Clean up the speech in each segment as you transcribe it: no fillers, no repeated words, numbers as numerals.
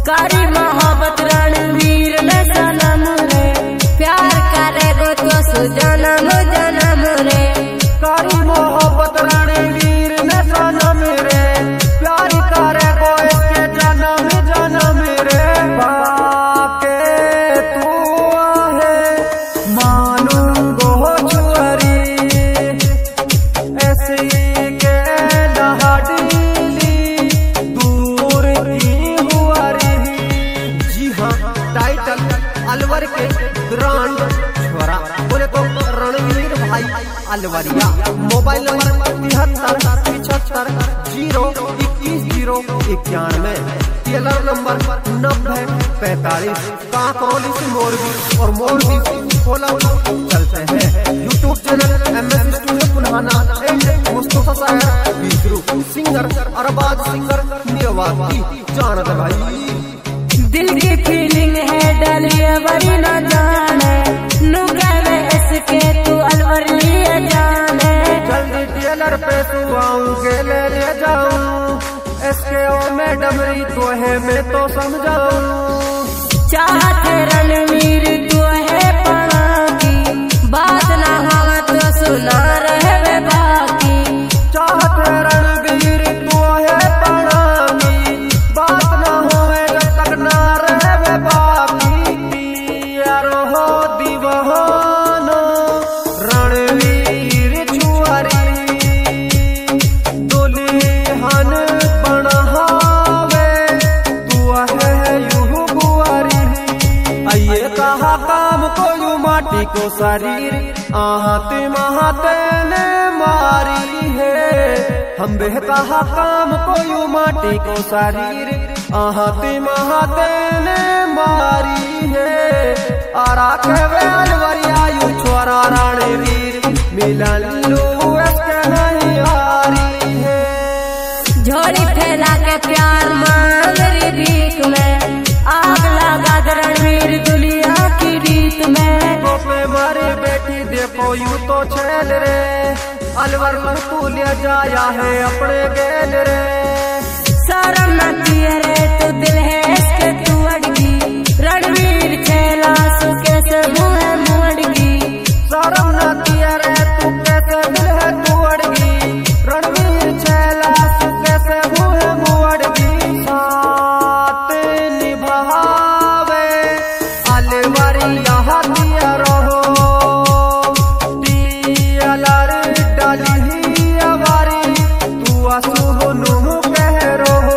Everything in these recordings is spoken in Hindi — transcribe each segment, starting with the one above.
कारी मोहब्बत रणवीर ने सनम रे, प्यार करेगो तो जन्म जन्म रे। कारी मोहब्बत रणवीर ने सनम रे, प्यार करेगो इसके जन्म जन्म रे। बाके तू है मानूंगो छुअरी, ऐसी के लहडीली दूर की हुआरी। जी हाँ, टाइटल अलवर के ग्रांड छोरा बोले तो रणवीर भाई अलवरिया। मोबाइल नंबर 7375 021 टेलर नंबर 9045 काकोली से मोरबी और मोरबी से कोला चलते हैं। YouTube channel MS studio Pulhana and Mustafa साहब बीसरू सिंगर अरबाज सिंगर निवासी जानत भाई। दिल की फीलिंग है डलिए बड़ी न जाने, नुकावे इसके तू अलवर लिए जाने। जल्दी टेलर पे तू आऊंगे ले जाऊं, इसके ओ मैडम री तो है मैं तो समझाऊं। चाहते रणवीर तू है पढ़ा की, बात ना हो तो सुना रहे बाकी। चाहते रणवीर तू है पढ़ा की, बात ना होवे जब तक ना रहे बाकी। यार हो दीवानो रणवीर छुआरी, दुल्हन बनावे तू है यूं बुआरी। आइए कहा काम को यूं माटी को शरीर, आहते महाते ने मारी है। हम बे कहा काम को यूं माटी को शरीर, आहते महाते ने मारी है। आरा कहवे अलवरिया यूं छोरा रणवीर, मिलन लू इसके नहीं हारी है। झोली फैला के प्यार मांग री भीख में, आग लगा दे रणवीर दुनिया की रीत में। पे मारी बेटी देखो यूं तो छेल रे, अलवर तू ले जाया है अपने गेल रे। शर्म न किए रे तू दिल है इसके तू अड़गी, रणवीर छेला सु कैसे मुँह मुड़गी। शर्म न किया रे तू कैसे दिल है तू अड़गी, रणवीर छेला तू कैसे मुँह मुड़गी। साथ निभावे अलवरिया दिया रहो, टेलर डाली अवारी तू असुनु कह रहो।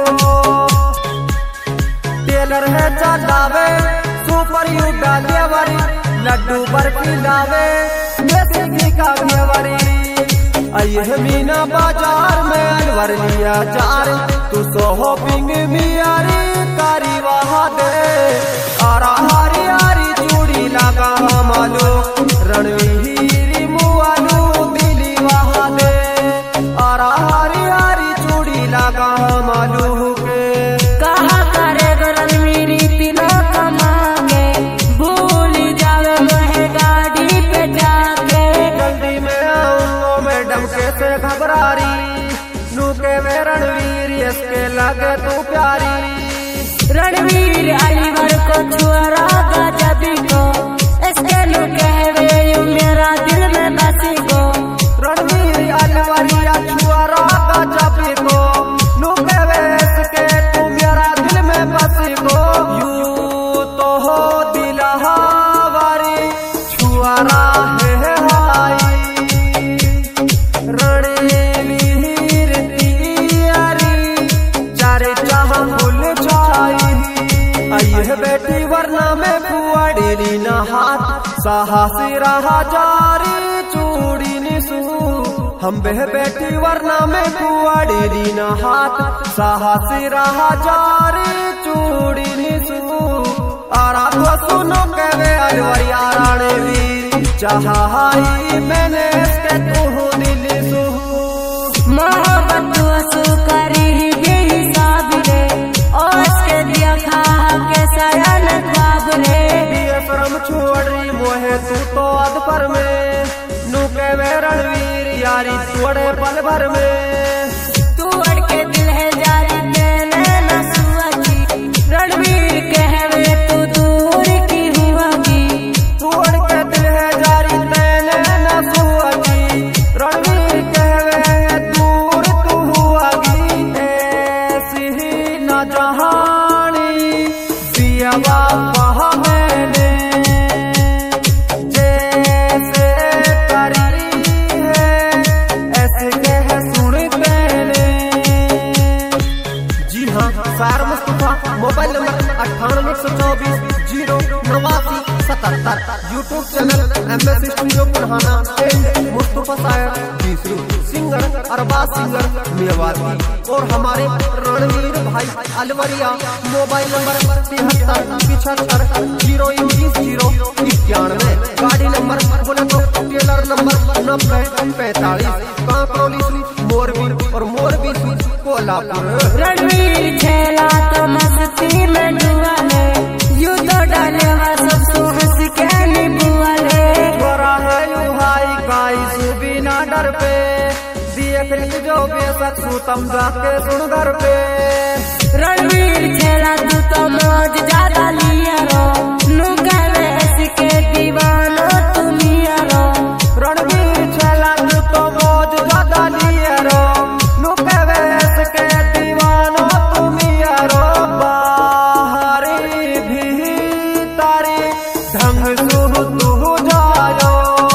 टेलर है चलावे सुपर यू डालिया वारी, लड्डू बर्फी लावे देसी का व्यवहारी। आइए मीना बाजार में अलवर लिया जार, तू शॉपिंग मियारी कारी वहा दे। आरा हारी हारी चूड़ी लगा मालो, रणवीर मुआलू दिली वहा दे। आरा हारी हारी चूड़ी लगा मालू के। कहा करेगा रणवीर इतना कमा के, भूल जावे मैं गाड़ी पे जाके। जल्दी में आऊंगा मैडम कैसे घबरारी, नू के वे रणवीर इसके लगे तू प्यारी। रणवीर अलवर को छुआ गजबी को, इसके नु कहवे यूं मेरा दिल में बसी को। रणवीर अलवरिया छुआरा गजबी को, नू कहवे इसके तू मेरा दिल में बसी को। यूं तो हो दिल हवारी छुआरा है हाई, रणवीर तियारी चारे चाह फुल छाई। आइए बेटी वरना में बुआड़ी ना हाथ, साहसी रहा जारी चूड़ी निसू। हम बह बेटी वरना में बुआड़ी ना हाथ, साहसी रहा जारी चूड़ी निसू। आरा तो सुनो कहवे अलवरिया रणवीर, चाहाई मैंने इसके तू दिल सू। मोहब्बत तू करी बेहिसाब रे, और इसके दिया खा के सयान ख्वाब रे। दिए शर्म छोड़ी मोहे तू तो अध पर में, नू कहवे रणवीर यारी छोड़े पल भर में। तू अड़ के दिल है जारी तेने न सुअची, रणवीर कहानी दिया बाबा मैंने जैसे करी है ऐसे कह सुनते ने। जी हाँ, सार Mustafa, mobile number 9824 YouTube channel MS studio पुराना एंड मुस्तफा सायर तीसरू सिंगर अरबाज सिंगर मेवाती और हमारे रणवीर भाई अलवरिया। मोबाइल नंबर 7375 गाड़ी नंबर बोले तो टेलर नंबर 9045 कांकरोली मोरबी और मोरबी कोल्हापुर। रणवीर छेला तो मस्ती में डुआ ले, यू तो डाले सब हंस के निबुआ ले। छोरा है यू हाई काई सुबी ना डर पे, देख ली जो बेशक सूतम जाके सुन घर पे। रणवीर छेला तू तो मौज ज्यादा लिया रो, नुगले इसके दीवानो तुम रो। रणवीर छेला तू तो मौज ज्यादा लिया रो, नुगले इसके दीवानो तुम रो। बाहरी भीतरी ढंग सुह तू जायो,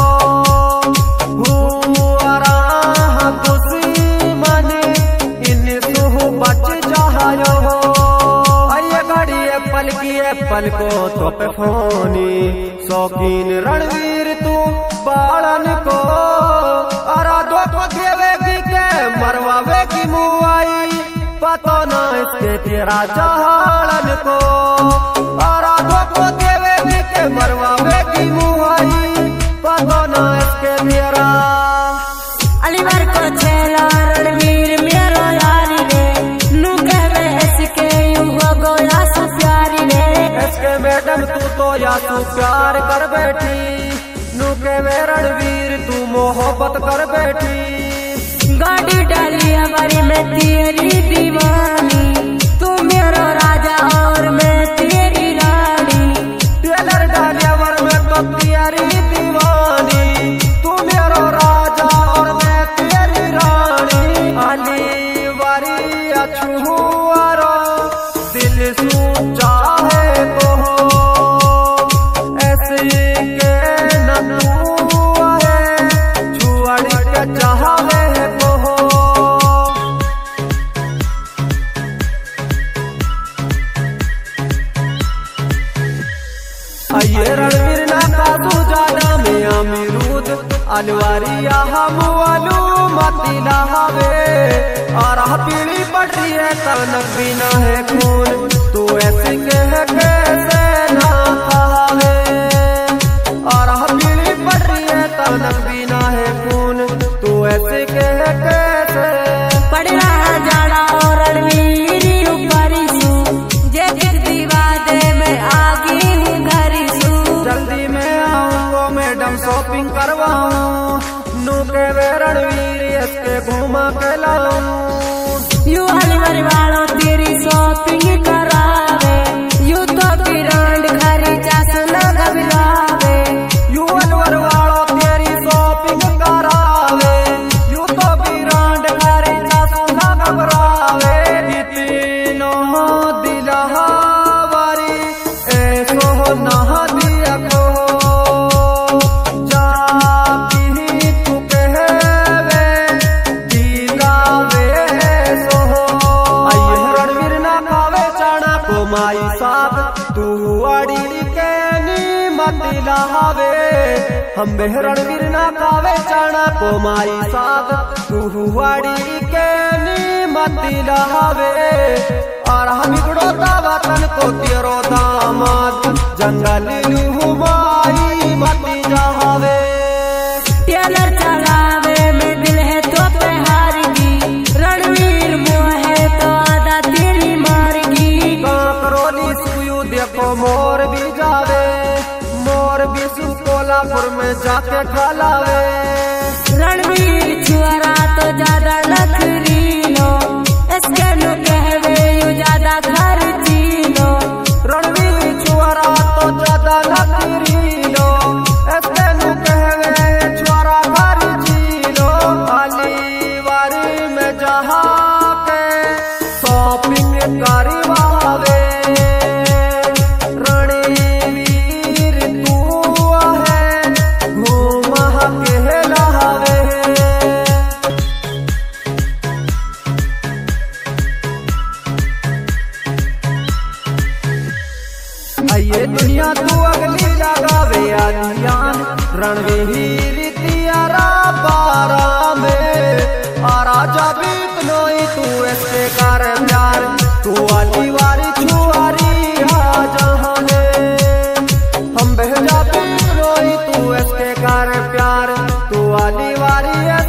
पल को तो पे फोनी शौकीन रणवीर तू बालन को अराधो को देवेगी के मरवावेगी मुआई, पता ना इसके तेरा जहालन को अराधो को देवेगी के मरवावेगी मुआई, पता ना इसके तेरा। अलीवर को छेला रणवीर मेरो यारी रे, नु कहवे इसके यूं हो गोया सु प्यारी रे। इसके मैडम तू तो या तू प्यार कर बैठी, नु कहवे रणवीर तू मोहब्बत कर बैठी। गाड़ी डाली हमारी में तेरी दीवानी, तू मेरो राजा और मैं तेरी रानी। टेलर डाली हमार में तो तेरी दीवानी, तू मेरो राजा और मैं तेरी रानी। अली वारी अछुआरो दिल सू चाहे को ऐसे के न तू है छुअड़ के चाहे को। आइए रणवीर ना काबू जाना में अमीरूद अलवारिया हम वालू मतीला हवे, और पीली पड़ रही है तनक बिना है खून, तू ऐसे कह कैसे ना खावे। और पीली पड़ रही है तनक बिना है खून, तू ऐसे कह कैसे। पड़ रहा जाड़ा और रणवीर ऊपरी सू, जे दीवा दे मैं आगी हूँ घरी सू। जल्दी में आऊंगा मैडम शॉपिंग करवाऊं, नू के वे रणवीर इसके घुमा के लाऊं। यू अलीवर वालों तेरी शॉपिंग करावे, यू तो ब्रांड खरीचा सुना घबरावे। यू अलवर वालों तेरी शॉपिंग करावे, यू तो ब्रांड खरीचा सुना घबरावे। तीनों दिलहावरी ऐसो ना दिया को, जाती तू कहवे दिलावे सो। आइए रणवीर ना खावे चाणा को माई साग, तू अड़ी के नी मतीला हवे। हम रणवीर ना खावे चाणा को माई साग, तू अड़ी के नी मतीला हवे। और हम गुड़ोता वतन को तेरो दामाद, जंगल लुहुमाई मती जावे। टेलर चलावे में दिल है तो हारगी, रणवीर मुँह है तो आधा तेरी मारगी। कांकरोली सुयू देखो मोर भी जावे, मोर भी सु कोल्हापुर में जाके खालावे। रणवीर छुआरा तो ज्यादा नखरी लो, इसके नु कहवे यू ज्यादा खर्ची लो। रणवीर छुआरा तो ज्यादा नखरी लो, इसके नु कहवे छुआरा खर्ची लो। अलीवारी में जहा के शॉपिंग करी आइए दुनिया तू अगली लगावे आदियान रणवीर तियारा पारा में आ राजा बीत नोई तू इसके कर प्यार तू वाली वारी छुआरी आ जहाने हम बहजा बीत नोई तू इसके कर प्यार तू वाली वारी